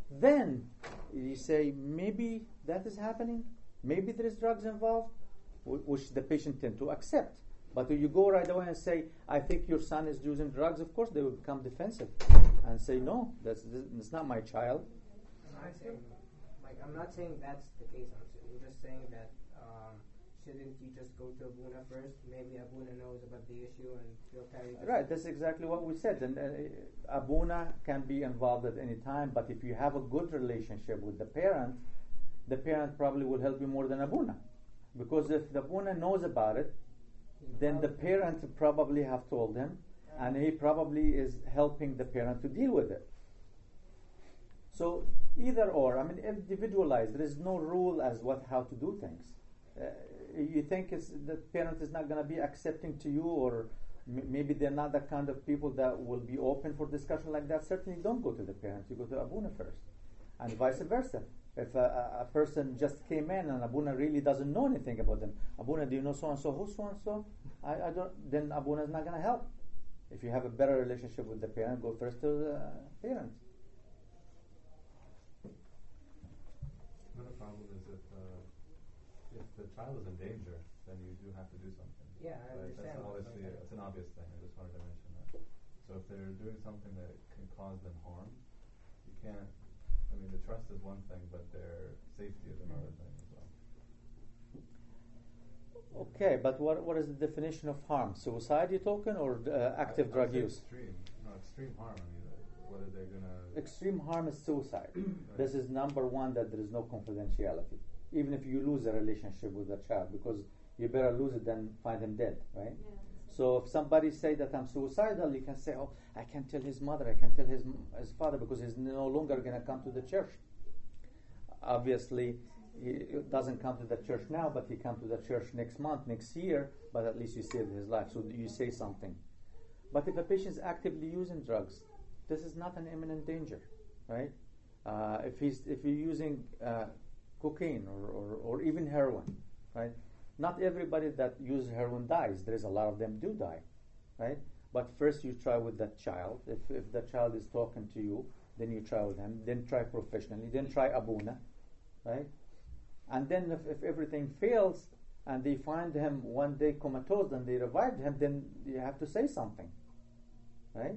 then you say maybe that is happening, maybe there is drugs involved, wh- which the patient tend to accept. But if you go right away and say, I think your son is using drugs, of course they will become defensive and say, no, that's, that's not my child. I'm not saying, like, I'm not saying that's the case. I'm, s- I'm just saying that um, shouldn't you just go to Abuna first? Maybe Abuna knows about the issue and he'll carry the Right, that's exactly what we said. And uh, Abuna can be involved at any time, but if you have a good relationship with the parent, the parent probably will help you more than Abuna. Because if the Abuna knows about it, then the parent probably have told him, and he probably is helping the parent to deal with it. So either or, I mean, individualized. There is no rule as what how to do things. Uh, you think it's, the parent is not going to be accepting to you, or m- maybe they're not the kind of people that will be open for discussion like that. Certainly, don't go to the parent. You go to Abuna first, and vice versa. If a, a, a person just came in and Abuna really doesn't know anything about them, Abuna, do you know so and so? Who's so and so? I, I don't. Then Abuna is not going to help. If you have a better relationship with the parent, go first to the parent. Another problem is if uh, if the child is in danger, then you do have to do something. Yeah, I Right? understand. That's obviously Okay. it's an obvious thing. I just wanted to mention that. So if they're doing something that can cause them harm, you can't. I mean, the trust is one thing, but their safety is another thing as well. Okay, but what what is the definition of harm? Suicide you talking, or uh, active I, I drug would say use? Extreme, no, extreme harm. I mean, uh, whether they're gonna. Extreme harm is suicide. Right. This is number one, that there is no confidentiality. Even if you lose a relationship with the child, because you better lose it than find him dead, right? Yeah. So if somebody say that I'm suicidal, you can say, oh, I can't tell his mother, I can tell his his father, because he's no longer going to come to the church. Obviously, he doesn't come to the church now, but he come to the church next month, next year, but at least you saved his life. So you say something. But if a patient is actively using drugs, this is not an imminent danger, right? Uh, if he's if you're using uh, cocaine or, or, or even heroin, right? Not everybody that uses heroin dies. There is a lot of them do die, right? But first you try with that child. If if the child is talking to you, then you try with him. Then try professionally. Then try Abuna, right? And then if, if everything fails and they find him one day comatose and they revived him, then you have to say something, right?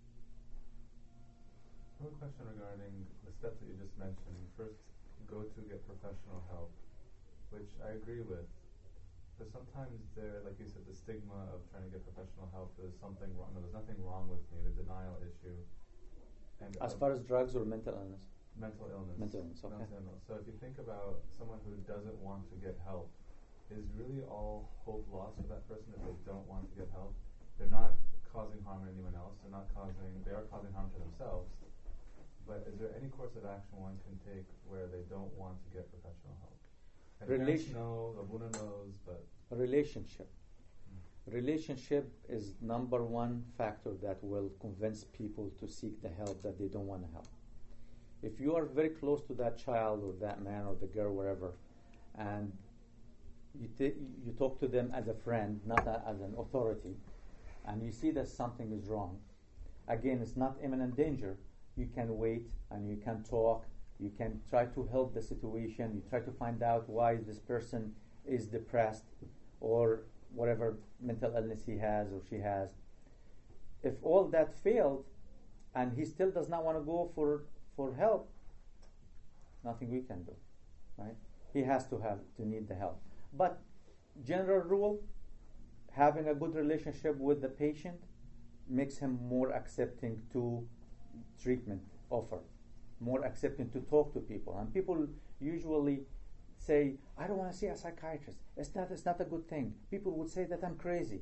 I have a question regarding the steps that you just mentioned. First, go to get professional help, which I agree with. But sometimes there, like you said, the stigma of trying to get professional help is something wrong. No, there's nothing wrong with me, the denial issue. And As uh, far as drugs or mental illness? mental illness. Mental illness, okay. Mental illness. So if you think about someone who doesn't want to get help, is really all hope lost for that person if they don't want to get help? They're not causing harm to anyone else. They're not causing. They are causing harm to themselves. But is there any course of action one can take where they don't want to get professional help? And Relation- parents know, Abuna knows, but Relationship. Relationship is number one factor that will convince people to seek the help that they don't want to help. If you are very close to that child or that man or the girl, wherever, and you t- you talk to them as a friend, not a, as an authority, and you see that something is wrong, again, it's not imminent danger. You can wait and you can talk. You can try to help the situation. You try to find out why this person is depressed or whatever mental illness he has or she has. If all that failed and he still does not want to go for, for help, nothing we can do, right? He has to have to need the help. But general rule, having a good relationship with the patient makes him more accepting to treatment offer, more accepting to talk to people. And people usually say, I don't want to see a psychiatrist. It's not, it's not a good thing. People would say that I'm crazy.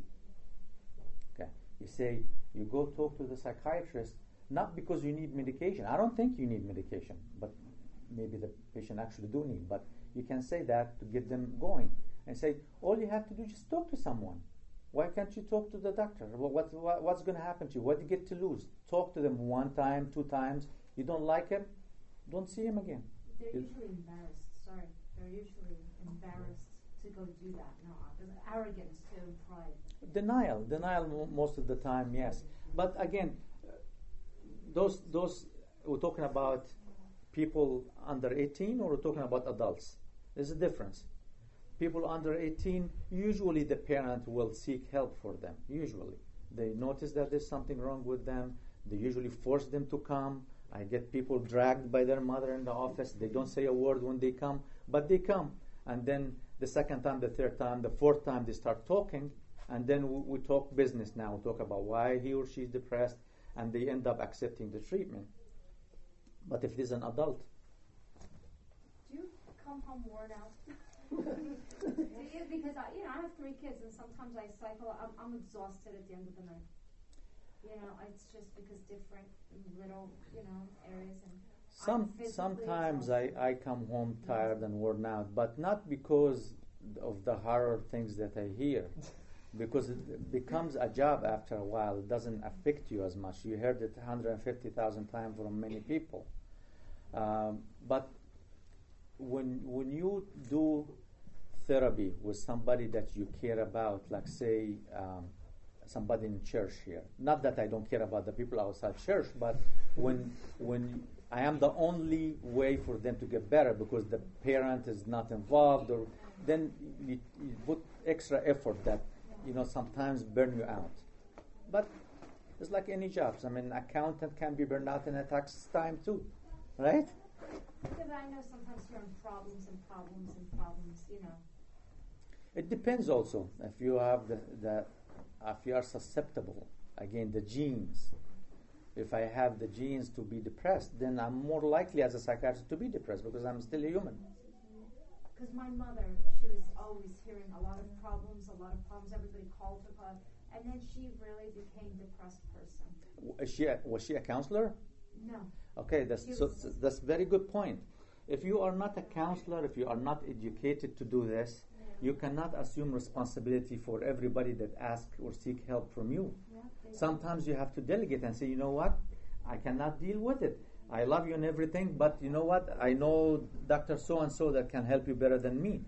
Okay. You say, you go talk to the psychiatrist, not because you need medication. I don't think you need medication, but maybe the patient actually do need. But you can say that to get them going. And say, all you have to do is just talk to someone. Why can't you talk to the doctor? Well, what, what, what's going to happen to you? What do you get to lose? Talk to them one time, two times. You don't like him, don't see him again. They're It- usually embarrassed. Sorry, they're usually embarrassed to go do that. No, there's arrogance too, pride. Denial, denial mo- most of the time, yes. But again, uh, those those we're talking about people under eighteen or we're talking about adults? There's a difference. People under eighteen, usually the parent will seek help for them. Usually. They notice that there's something wrong with them. They usually force them to come. I get people dragged by their mother in the office. They don't say a word when they come, but they come. And then the second time, the third time, the fourth time, they start talking. And then we, we talk business now. We talk about why he or she is depressed. And they end up accepting the treatment. But if there's an adult. Do you come home worn out? Do you? Because I, you know, I have three kids, and sometimes I cycle. I'm, I'm exhausted at the end of the night. You know, it's just because different little, you know, areas and. Some sometimes I, I come home tired and worn out, but not because of the horror things that I hear, because it becomes a job after a while. It doesn't affect you as much. You heard it one hundred fifty thousand times from many people. Um, but when when you do therapy with somebody that you care about, like say um, somebody in church here, not that I don't care about the people outside church, but when when I am the only way for them to get better because the parent is not involved, or then you, you put extra effort that, you know, sometimes burn you out. But it's like any jobs. I mean, accountant can be burned out in a tax time too, right? Yeah, but I know sometimes you're in problems and problems and problems, you know. It depends also if you have the, the if you are susceptible, again, the genes. If I have the genes to be depressed, then I'm more likely as a psychiatrist to be depressed because I'm still a human. Because my mother, she was always hearing a lot of problems, a lot of problems. Everybody called her, and then she really became a depressed person. Was she a, was she a counselor? No. Okay, that's so, so that's a very good point. If you are not a counselor, if you are not educated to do this, you cannot assume responsibility for everybody that asks or seek help from you. Yeah, Sometimes you have to delegate and say, you know what, I cannot deal with it. I love you and everything, but you know what, I know Doctor So-and-so that can help you better than me.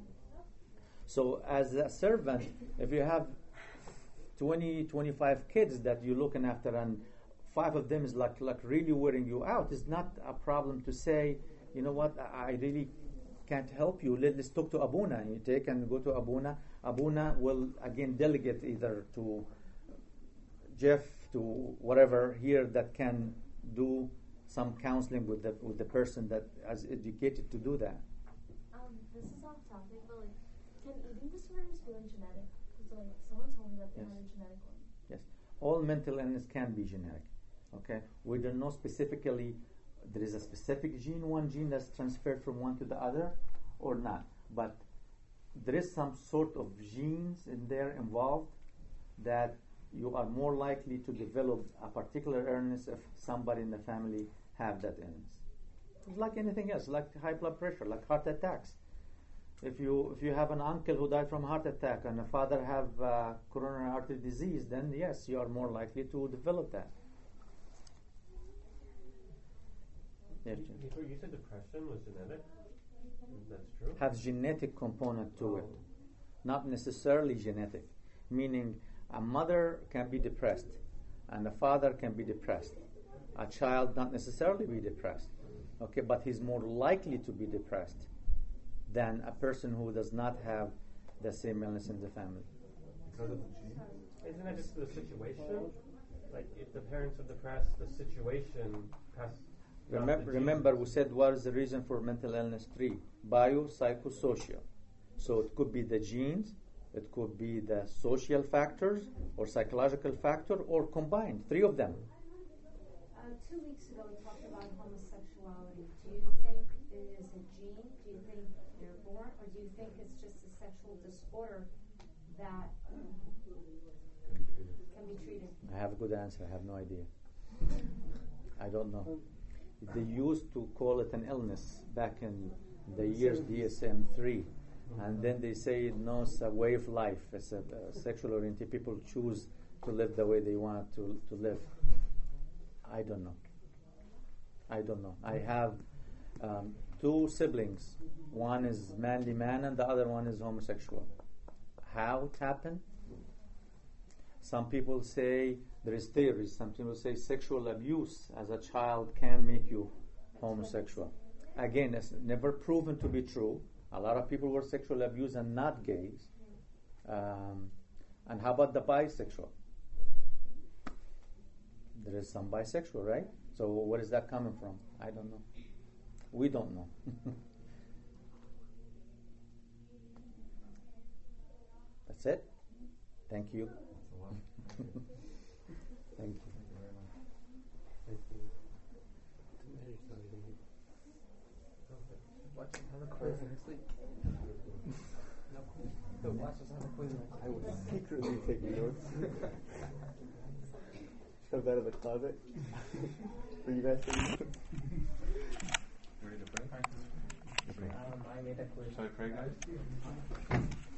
So as a servant, if you have twenty, twenty-five kids that you're looking after and five of them is like, like really wearing you out, it's not a problem to say, you know what, I really can't help you. Let, let's talk to Abuna. You take and go to Abuna. Abuna will again delegate either to Jeff, to whatever here that can do some counseling with the with the person that is educated to do that. Um, this is off topic, but like, can eating disorders be like genetic? Because like someone told me that they Yes. had a genetic one. Yes, all mental illness can be genetic. Okay, we don't know specifically. There is a specific gene, one gene that's transferred from one to the other, or not. But there is some sort of genes in there involved that you are more likely to develop a particular illness if somebody in the family have that illness. It's like anything else, like high blood pressure, like heart attacks. If you if you have an uncle who died from a heart attack and a father have uh, coronary artery disease, then yes, you are more likely to develop that. Yes, Jim. You, you said depression was genetic? That's true? Has genetic component to it, not necessarily genetic, meaning a mother can be depressed and a father can be depressed. A child not necessarily be depressed, okay, but he's more likely to be depressed than a person who does not have the same illness in the family. Because of the gene? Isn't that just the situation? Like, if the parents are depressed, the situation has... Remember, remember, we said what is the reason for mental illness? Three: bio, psychosocial. So it could be the genes, it could be the social factors, or psychological factor, or combined. Three of them. Uh, two weeks ago, we talked about homosexuality. Do you think it is a gene? Do you think they're born, or do you think it's just a sexual disorder that um, can be treated? I have a good answer. I have no idea. I don't know. They used to call it an illness back in the years D S M three, and then they say no, it's a way of life. It's a, a sexual oriented people choose to live the way they want to to live. I don't know. I don't know. I have um, two siblings. One is manly man, and the other one is homosexual. How it happened? Some people say there is theories. Some people say sexual abuse as a child can make you homosexual. Again, it's never proven to be true. A lot of people were sexually abused and not gays. Um, and how about the bisexual? There is some bisexual, right? So where is that coming from? I don't know. We don't know. That's it. Thank you. That's a lot. Thank you. Thank you. Thank you very much. Thank you. Mary's not even here. Watch us have a quiz next week. No quiz. No, watch us have a quiz next week. I was secretly taking notes. Shove that in the closet. For you guys to read. Ready to pray? Um, I made a quiz. Shall I pray, guys?